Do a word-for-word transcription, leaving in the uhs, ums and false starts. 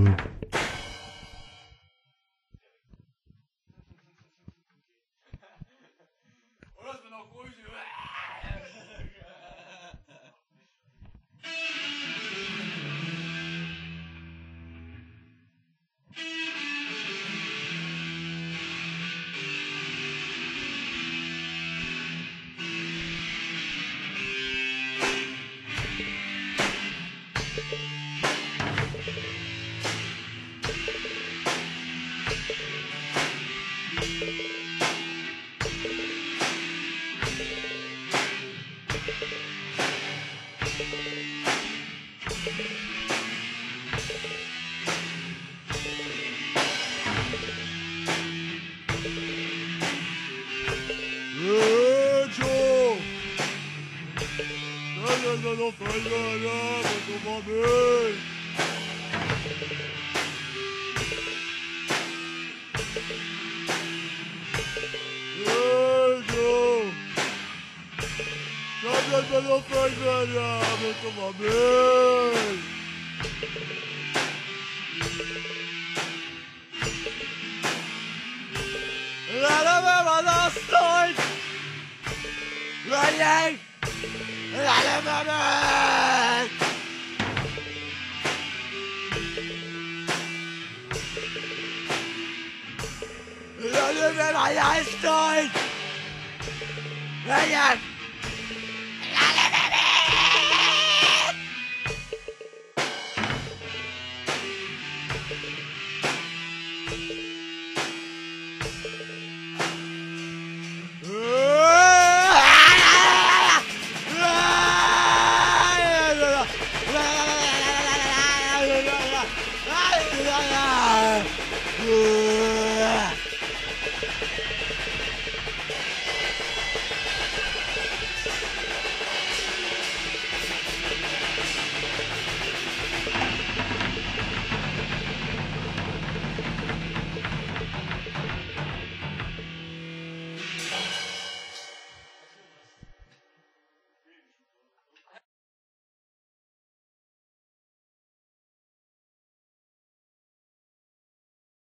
não faz nada, toma bem. Ei, Joe! Nada não faz nada, toma bem. Nada me va a dar stolt! Ryan! Nada me va a Nada me va a dar stolt! Ryan! Nada me va Yeah.